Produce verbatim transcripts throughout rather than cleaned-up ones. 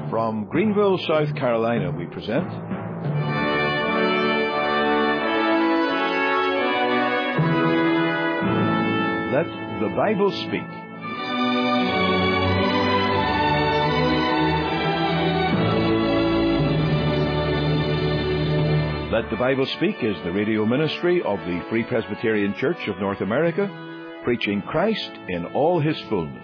From Greenville, South Carolina, we present Let the Bible Speak. Let the Bible Speak is the radio ministry of the Free Presbyterian Church of North America, preaching Christ in all His fullness.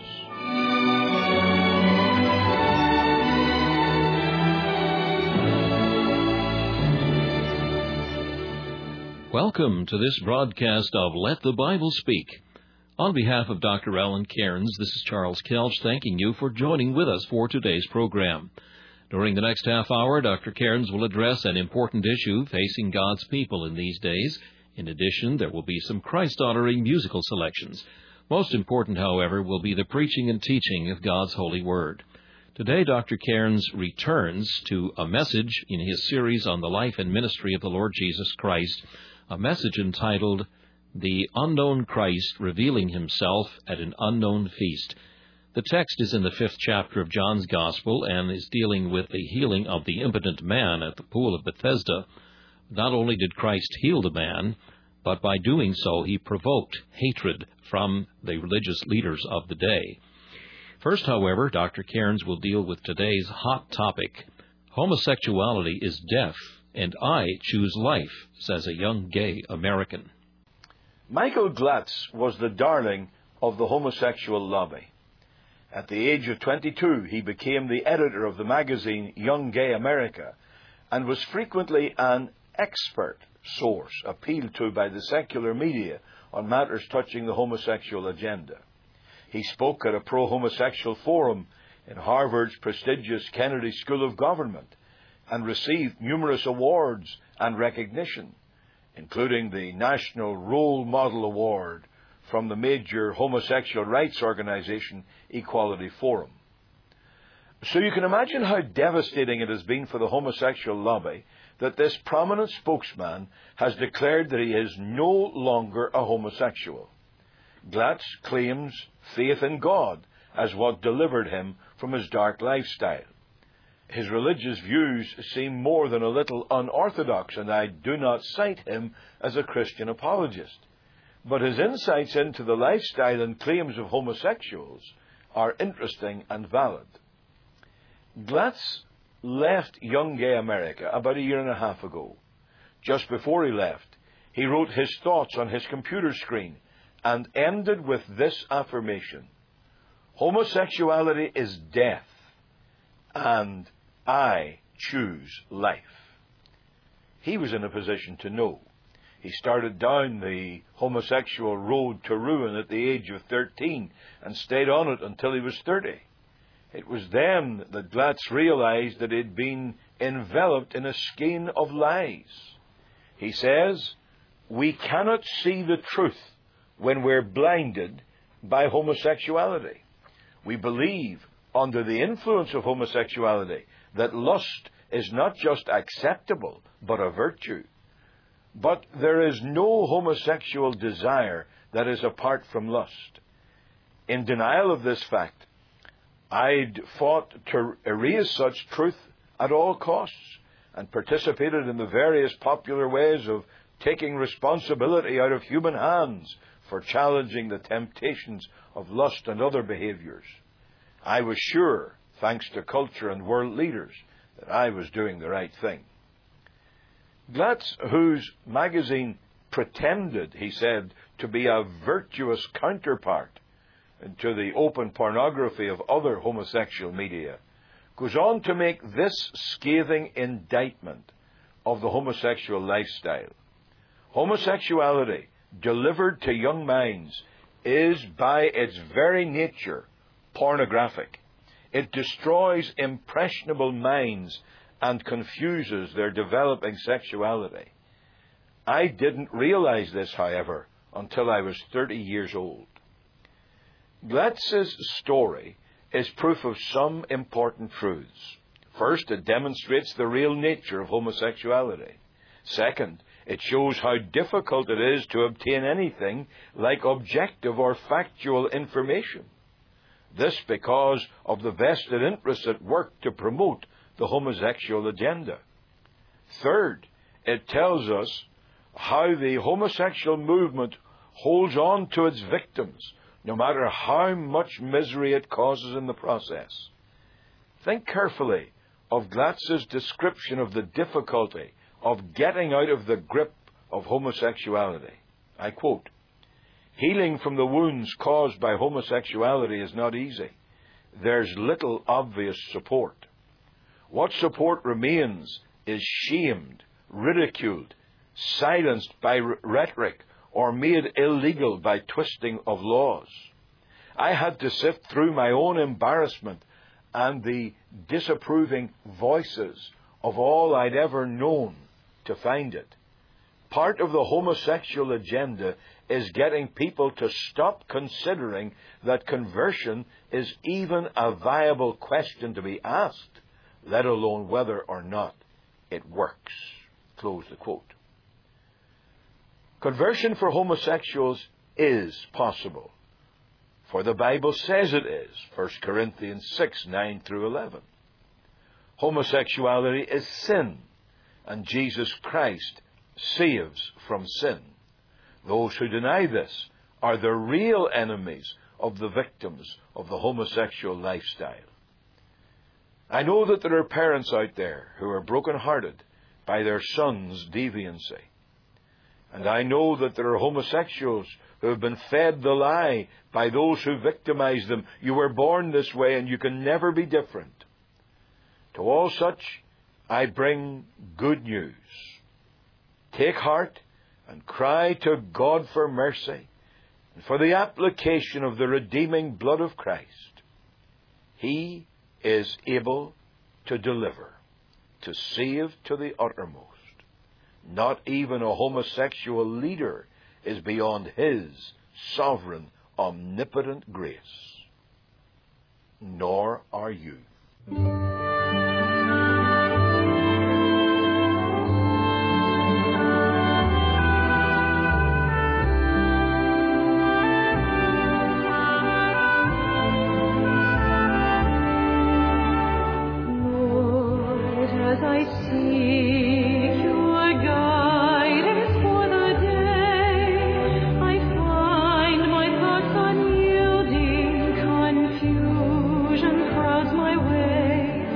Welcome to this broadcast of Let the Bible Speak. On behalf of Doctor Alan Cairns, this is Charles Kelch thanking you for joining with us for today's program. During the next half hour, Doctor Cairns will address an important issue facing God's people in these days. In addition, there will be some Christ-honoring musical selections. Most important, however, will be the preaching and teaching of God's holy word. Today, Doctor Cairns returns to a message in his series on the life and ministry of the Lord Jesus Christ, a message entitled, The Unknown Christ Revealing Himself at an Unknown Feast. The text is in the fifth chapter of John's Gospel and is dealing with the healing of the impotent man at the pool of Bethesda. Not only did Christ heal the man, but by doing so he provoked hatred from the religious leaders of the day. First, however, Doctor Cairns will deal with today's hot topic. Homosexuality is death, and I choose life, says a young gay American. Michael Glatz was the darling of the homosexual lobby. At the age of twenty-two, he became the editor of the magazine Young Gay America and was frequently an expert source appealed to by the secular media on matters touching the homosexual agenda. He spoke at a pro-homosexual forum in Harvard's prestigious Kennedy School of Government and received numerous awards and recognition, including the National Role Model Award from the major homosexual rights organization Equality Forum. So you can imagine how devastating it has been for the homosexual lobby that this prominent spokesman has declared that he is no longer a homosexual. Glatz claims faith in God as what delivered him from his dark lifestyle. His religious views seem more than a little unorthodox, and I do not cite him as a Christian apologist. But his insights into the lifestyle and claims of homosexuals are interesting and valid. Glatz left Young Gay America about a year and a half ago. Just before he left, he wrote his thoughts on his computer screen and ended with this affirmation: homosexuality is death, and I choose life. He was in a position to know. He started down the homosexual road to ruin at the age of thirteen and stayed on it until he was thirty. It was then that Glatz realized that he had been enveloped in a skein of lies. He says, we cannot see the truth when we're blinded by homosexuality. We believe, under the influence of homosexuality, that lust is not just acceptable, but a virtue. But there is no homosexual desire that is apart from lust. In denial of this fact, I'd fought to erase such truth at all costs and participated in the various popular ways of taking responsibility out of human hands for challenging the temptations of lust and other behaviors. I was sure, thanks to culture and world leaders, that I was doing the right thing. Glatz, whose magazine pretended, he said, to be a virtuous counterpart to the open pornography of other homosexual media, goes on to make this scathing indictment of the homosexual lifestyle. Homosexuality, delivered to young minds, is by its very nature pornographic. It destroys impressionable minds and confuses their developing sexuality. I didn't realize this, however, until I was thirty years old. Glatz's story is proof of some important truths. First, it demonstrates the real nature of homosexuality. Second, it shows how difficult it is to obtain anything like objective or factual information. This because of the vested interests at work to promote the homosexual agenda. Third, it tells us how the homosexual movement holds on to its victims, no matter how much misery it causes in the process. Think carefully of Glatz's description of the difficulty of getting out of the grip of homosexuality. I quote, "Healing from the wounds caused by homosexuality is not easy. There's little obvious support. What support remains is shamed, ridiculed, silenced by r- rhetoric, or made illegal by twisting of laws. I had to sift through my own embarrassment and the disapproving voices of all I'd ever known to find it. Part of the homosexual agenda is getting people to stop considering that conversion is even a viable question to be asked, let alone whether or not it works." Close the quote. Conversion for homosexuals is possible, for the Bible says it is, First Corinthians six, nine through eleven. Homosexuality is sin, and Jesus Christ saves from sin. Those who deny this are the real enemies of the victims of the homosexual lifestyle. I know that there are parents out there who are broken-hearted by their sons' deviancy. And I know that there are homosexuals who have been fed the lie by those who victimize them. You were born this way and you can never be different. To all such, I bring good news. Take heart and cry to God for mercy and for the application of the redeeming blood of Christ. He is able to deliver, to save to the uttermost. Not even a homosexual leader is beyond His sovereign, omnipotent grace. Nor are you. Confusion crowds my way.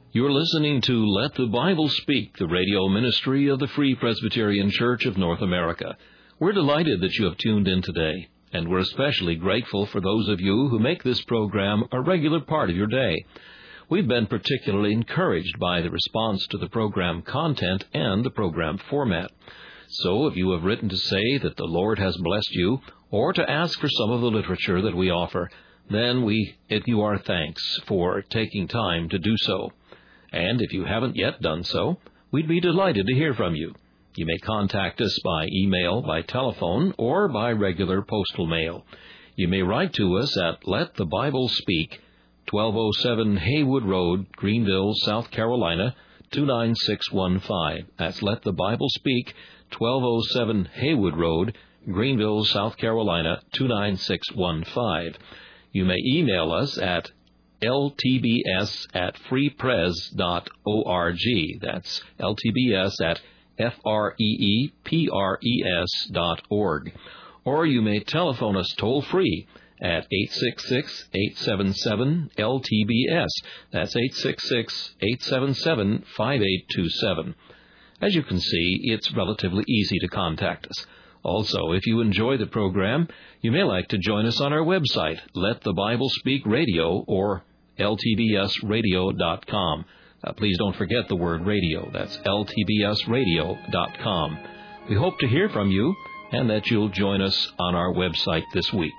You're listening to Let the Bible Speak, the radio ministry of the Free Presbyterian Church of North America. We're delighted that you have tuned in today, and we're especially grateful for those of you who make this program a regular part of your day. We've been particularly encouraged by the response to the program content and the program format. So if you have written to say that the Lord has blessed you, or to ask for some of the literature that we offer, then we give you our thanks for taking time to do so. And if you haven't yet done so, we'd be delighted to hear from you. You may contact us by email, by telephone, or by regular postal mail. You may write to us at Let the Bible Speak, twelve oh seven Haywood Road, Greenville, South Carolina, two nine six one five. That's Let the Bible Speak, twelve oh seven Haywood Road, Greenville, South Carolina, two nine six one five. You may email us at L T B S at freepres dot org. That's L T B S at F R E E P R E S dot org. Or you may telephone us toll-free at eight six six, eight seven seven, L T B S. That's eight six six, eight seven seven, five eight two seven. As you can see, it's relatively easy to contact us. Also, if you enjoy the program, you may like to join us on our website, Let the Bible Speak Radio, or L T B S radio dot com. Uh, please don't forget the word radio. That's L T B S radio dot com. We hope to hear from you and that you'll join us on our website this week.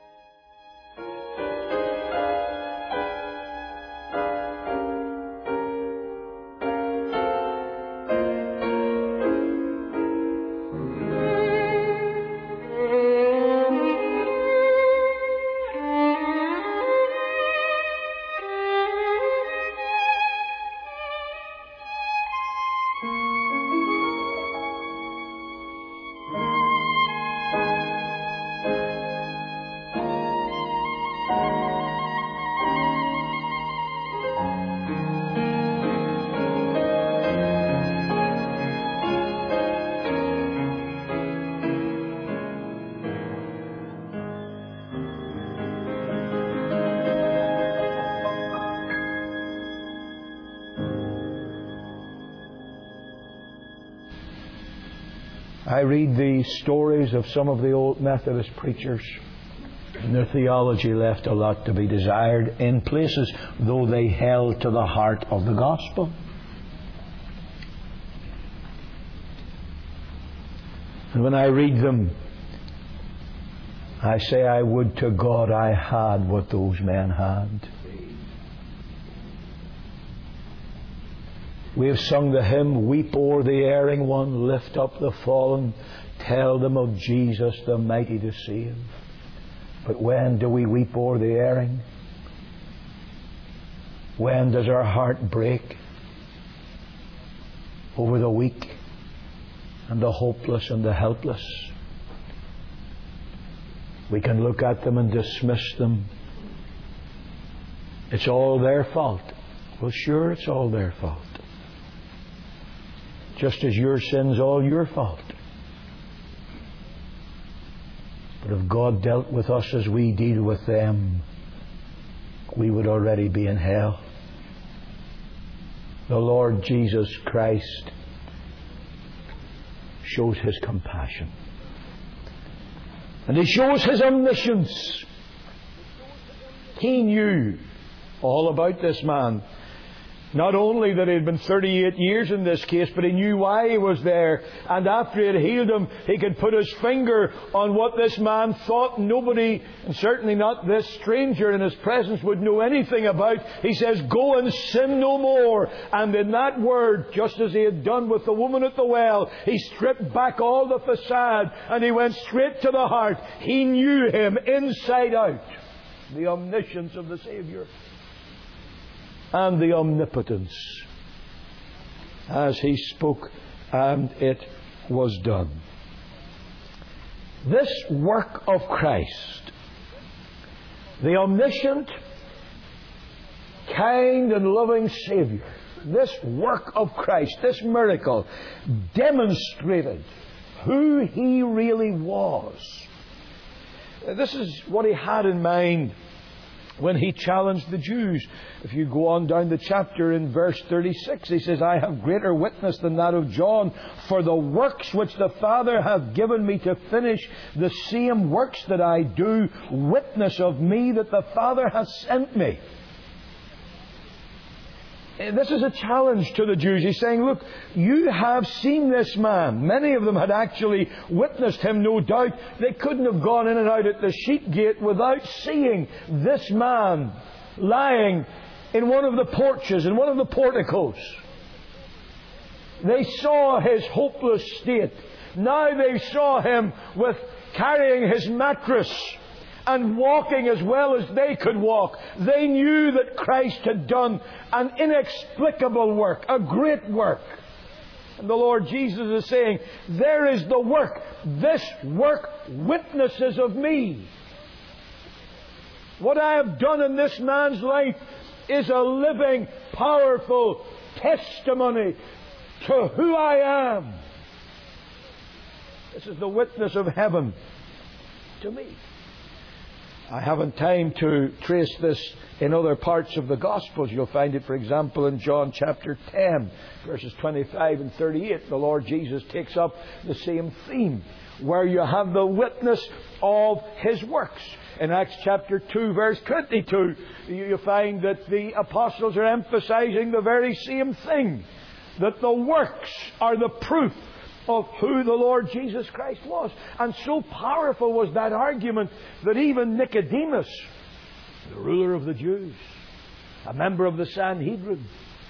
I read the stories of some of the old Methodist preachers, and their theology left a lot to be desired in places, though they held to the heart of the gospel. And when I read them, I say, I would to God I had what those men had. We have sung the hymn, Weep o'er the erring one, lift up the fallen, tell them of Jesus the mighty to save. But when do we weep o'er the erring? When does our heart break over the weak and the hopeless and the helpless? We can look at them and dismiss them. It's all their fault. Well, sure, it's all their fault. Just as your sin's all your fault. But if God dealt with us as we deal with them, we would already be in hell. The Lord Jesus Christ shows His compassion. And He shows His omniscience. He knew all about this man. Not only that he had been thirty-eight years in this case, but he knew why he was there. And after he had healed him, he could put his finger on what this man thought nobody, and certainly not this stranger in his presence, would know anything about. He says, go and sin no more. And in that word, just as he had done with the woman at the well, he stripped back all the facade and he went straight to the heart. He knew him inside out. The omniscience of the Saviour. And the omnipotence, as He spoke, and it was done. This work of Christ, the omniscient, kind and loving Saviour, this work of Christ, this miracle, demonstrated who He really was. This is what He had in mind when he challenged the Jews. If you go on down the chapter in verse thirty-six, he says, I have greater witness than that of John, for the works which the Father hath given me to finish, the same works that I do, witness of me that the Father hath sent me. This is a challenge to the Jews. He's saying, look, you have seen this man. Many of them had actually witnessed him, no doubt. They couldn't have gone in and out at the sheep gate without seeing this man lying in one of the porches, in one of the porticos. They saw his hopeless state. Now they saw him with carrying his mattress and walking as well as they could walk. They knew that Christ had done an inexplicable work, a great work. And the Lord Jesus is saying, there is the work. This work witnesses of me. What I have done in this man's life is a living, powerful testimony to who I am. This is the witness of heaven to me. I haven't time to trace this in other parts of the Gospels. You'll find it, for example, in John chapter ten, verses twenty-five and thirty-eight. The Lord Jesus takes up the same theme, where you have the witness of His works. In Acts chapter two, verse twenty-two, you find that the apostles are emphasizing the very same thing, that the works are the proof of who the Lord Jesus Christ was. And so powerful was that argument that even Nicodemus, the ruler of the Jews, a member of the Sanhedrin,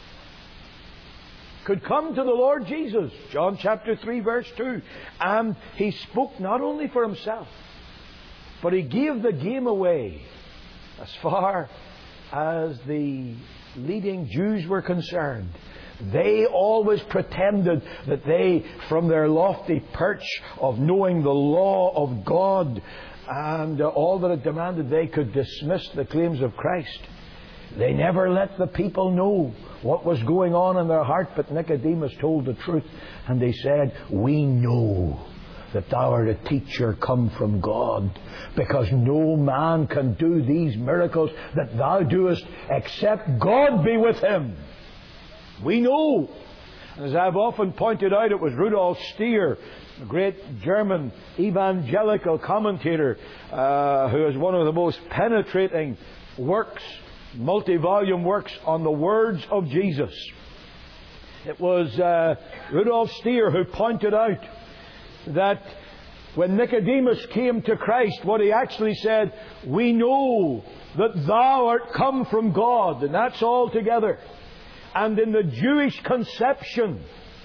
could come to the Lord Jesus, John chapter three, verse two, and he spoke not only for himself, but he gave the game away as far as the leading Jews were concerned. They always pretended that they, from their lofty perch of knowing the law of God and uh, all that it demanded, they could dismiss the claims of Christ. They never let the people know what was going on in their heart, but Nicodemus told the truth, and they said, we know that thou art a teacher come from God, because no man can do these miracles that thou doest except God be with him. We know. As I've often pointed out, it was Rudolf Stier, a great German evangelical commentator, uh, who has one of the most penetrating works, multi-volume works on the words of Jesus. It was uh, Rudolf Stier who pointed out that when Nicodemus came to Christ, what he actually said, we know that thou art come from God, and that's all together. And in the Jewish conception,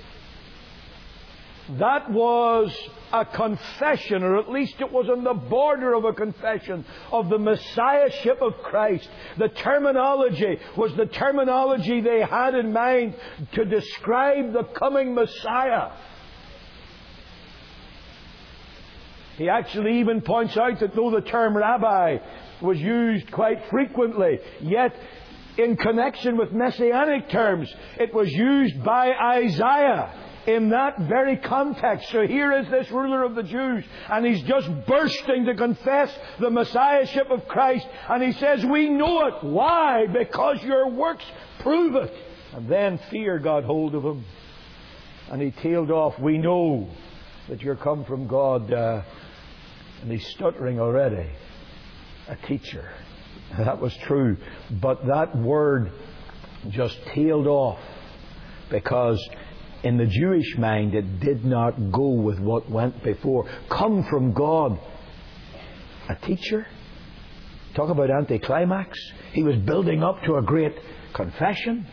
that was a confession, or at least it was on the border of a confession, of the Messiahship of Christ. The terminology was the terminology they had in mind to describe the coming Messiah. He actually even points out that though the term rabbi was used quite frequently, yet in connection with messianic terms, it was used by Isaiah in that very context. So here is this ruler of the Jews, and he's just bursting to confess the Messiahship of Christ, and he says, we know it. Why? Because your works prove it. And then fear got hold of him, and he tailed off, we know that you're come from God. Uh, and he's stuttering already. A teacher. That was true. But that word just tailed off, because in the Jewish mind it did not go with what went before. Come from God. A teacher? Talk about anticlimax. He was building up to a great confession,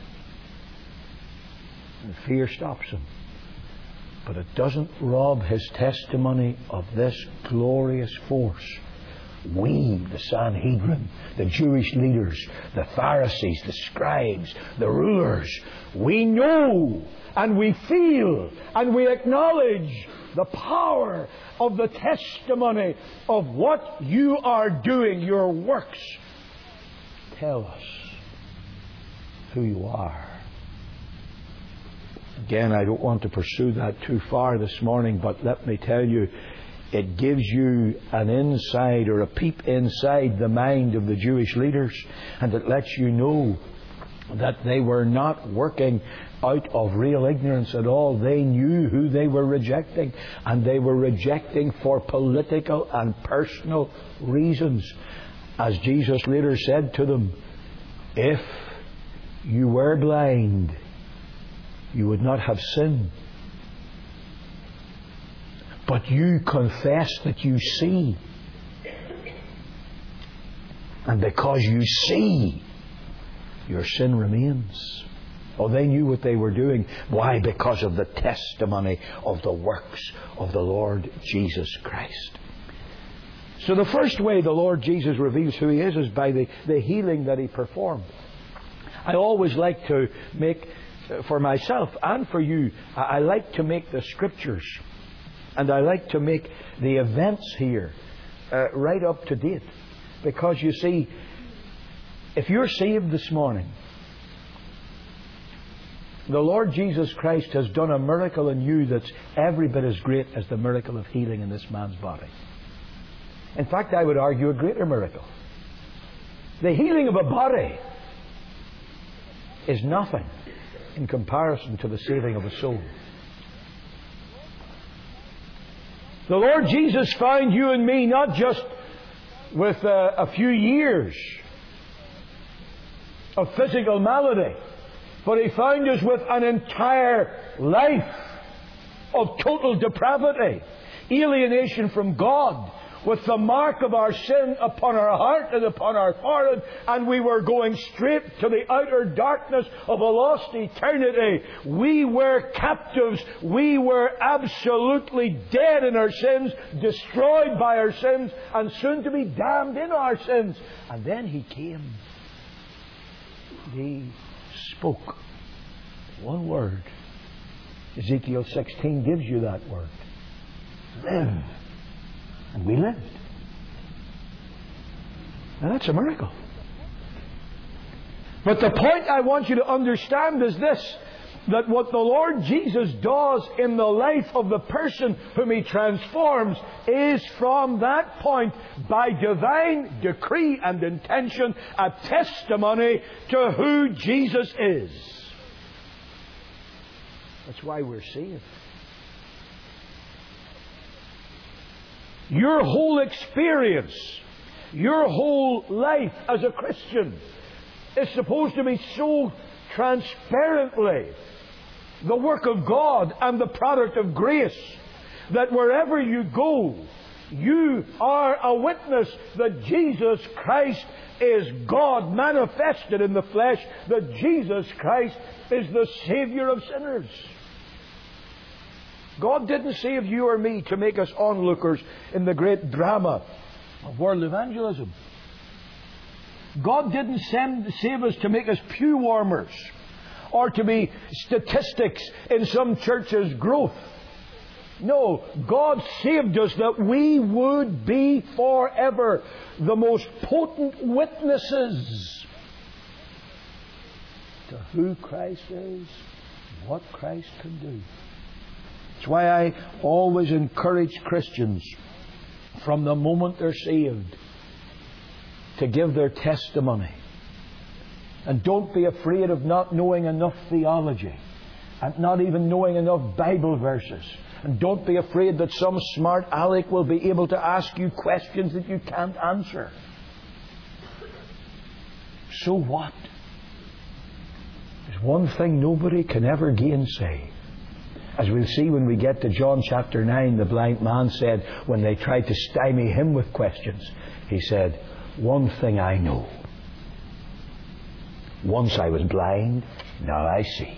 and fear stops him. But it doesn't rob his testimony of this glorious force. We, the Sanhedrin, the Jewish leaders, the Pharisees, the scribes, the rulers, we know and we feel and we acknowledge the power of the testimony of what you are doing. Your works tell us who you are. Again, I don't want to pursue that too far this morning, but let me tell you, it gives you an inside or a peep inside the mind of the Jewish leaders, and it lets you know that they were not working out of real ignorance at all. They knew who they were rejecting, and they were rejecting for political and personal reasons. As Jesus later said to them, if you were blind, you would not have sin. But you confess that you see. And because you see, your sin remains. Oh, they knew what they were doing. Why? Because of the testimony of the works of the Lord Jesus Christ. So the first way the Lord Jesus reveals who He is is by the, the healing that He performed. I always like to make, for myself and for you, I like to make the Scriptures, and I like to make the events here uh, right up to date. Because you see, if you're saved this morning, the Lord Jesus Christ has done a miracle in you that's every bit as great as the miracle of healing in this man's body. In fact, I would argue a greater miracle. The healing of a body is nothing in comparison to the saving of a soul. The Lord Jesus found you and me not just with a, a few years of physical malady, but He found us with an entire life of total depravity, alienation from God, with the mark of our sin upon our heart and upon our forehead, and we were going straight to the outer darkness of a lost eternity. We were captives. We were absolutely dead in our sins, destroyed by our sins, and soon to be damned in our sins. And then He came. He spoke one word. Ezekiel sixteen gives you that word. Live. And we lived. Now that's a miracle. But the point I want you to understand is this, that what the Lord Jesus does in the life of the person whom He transforms is from that point, by divine decree and intention, a testimony to who Jesus is. That's why we're saved. Your whole experience, your whole life as a Christian is supposed to be so transparently the work of God and the product of grace that wherever you go, you are a witness that Jesus Christ is God manifested in the flesh, that Jesus Christ is the Savior of sinners. God didn't save you or me to make us onlookers in the great drama of world evangelism. God didn't send, save us to make us pew warmers or to be statistics in some church's growth. No, God saved us that we would be forever the most potent witnesses to who Christ is, what Christ can do. That's why I always encourage Christians from the moment they're saved to give their testimony. And don't be afraid of not knowing enough theology and not even knowing enough Bible verses. And don't be afraid that some smart aleck will be able to ask you questions that you can't answer. So what? There's one thing nobody can ever gainsay. As we'll see when we get to John chapter nine, the blind man said, when they tried to stymie him with questions, he said, one thing I know. Once I was blind, now I see.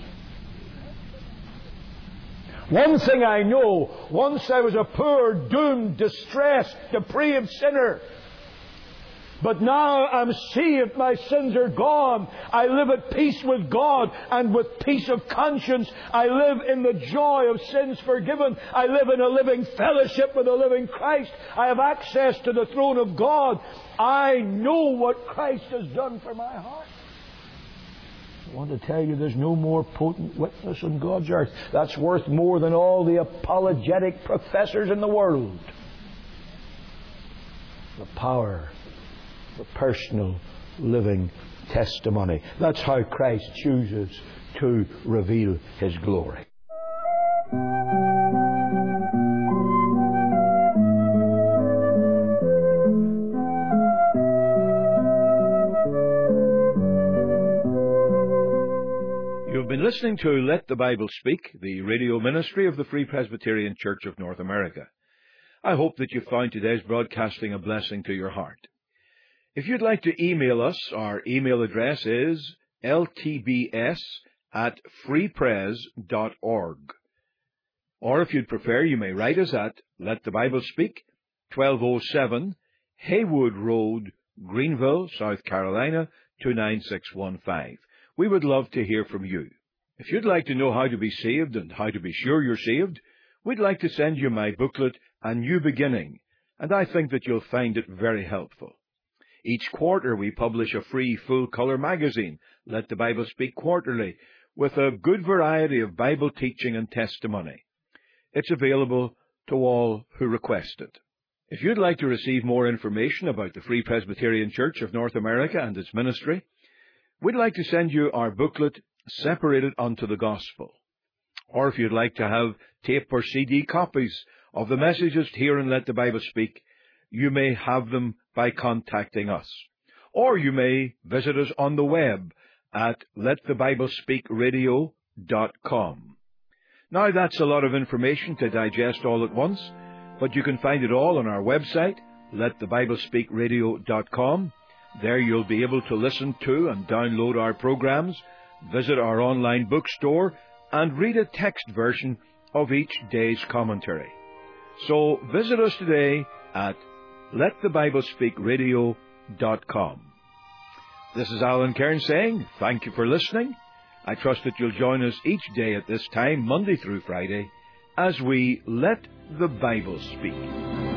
One thing I know, once I was a poor, doomed, distressed, depraved sinner. But now I'm saved, my sins are gone. I live at peace with God and with peace of conscience. I live in the joy of sins forgiven. I live in a living fellowship with the living Christ. I have access to the throne of God. I know what Christ has done for my heart. I want to tell you there's no more potent witness on God's earth. That's worth more than all the apologetic professors in the world. the power, the personal living testimony. That's how Christ chooses to reveal His glory. You've been listening to Let the Bible Speak, the radio ministry of the Free Presbyterian Church of North America. I hope that you found today's broadcasting a blessing to your heart. If you'd like to email us, our email address is l t b s at free pres dot org. Or if you'd prefer, you may write us at Let the Bible Speak, twelve oh seven Haywood Road, Greenville, South Carolina, two nine six one five. We would love to hear from you. If you'd like to know how to be saved and how to be sure you're saved, we'd like to send you my booklet, A New Beginning, and I think that you'll find it very helpful. Each quarter we publish a free full-color magazine, Let the Bible Speak Quarterly, with a good variety of Bible teaching and testimony. It's available to all who request it. If you'd like to receive more information about the Free Presbyterian Church of North America and its ministry, we'd like to send you our booklet, Separated Unto the Gospel. Or if you'd like to have tape or C D copies of the messages here in Let the Bible Speak, you may have them by contacting us. Or you may visit us on the web at let the bible speak radio dot com. Now, that's a lot of information to digest all at once, but you can find it all on our website, let the bible speak radio dot com. There you'll be able to listen to and download our programs, visit our online bookstore, and read a text version of each day's commentary. So visit us today at let the bible speak radio dot com. This is Alan Cairns saying thank you for listening. I trust that you'll join us each day at this time, Monday through Friday, as we Let the Bible Speak.